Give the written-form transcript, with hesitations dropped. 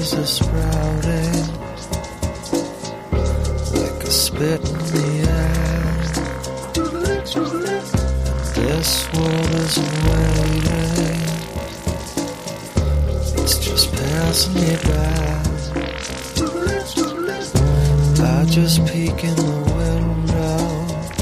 flowers are sprouting like a spit in the air. This world isn't waiting, it's just passing me by. I just peek in the window